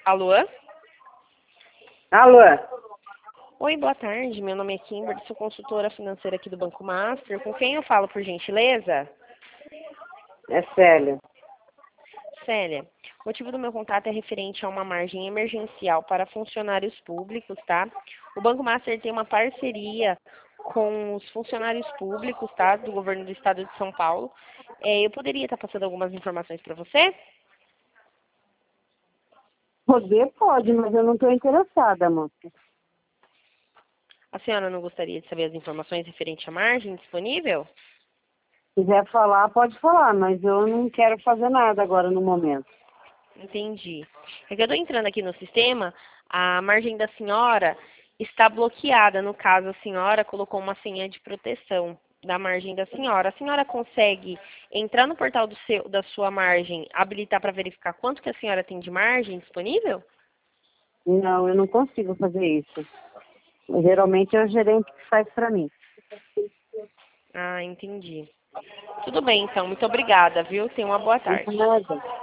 Alô? Alô? Oi, boa tarde. Meu nome é Kimberly, sou consultora financeira aqui do Banco Master. Com quem eu falo, por gentileza? É Célia. Célia, o motivo do meu contato é referente a uma margem emergencial para funcionários públicos, tá? O Banco Master tem uma parceria com os funcionários públicos, tá? Do governo do estado de São Paulo. Eu poderia estar passando algumas informações para você? Poder pode, mas eu não estou interessada, moça. A senhora não gostaria de saber as informações referente à margem disponível? Se quiser falar, pode falar, mas eu não quero fazer nada agora no momento. Entendi. É que eu estou entrando aqui no sistema, a margem da senhora está bloqueada. No caso, a senhora colocou uma senha de proteção da margem da senhora. A senhora consegue entrar no portal da sua margem, habilitar para verificar quanto que a senhora tem de margem disponível? Não, eu não consigo fazer isso. Geralmente é o gerente que faz para mim. Ah, entendi. Tudo bem, então. Muito obrigada, viu? Tenha uma boa Não tem tarde. nada.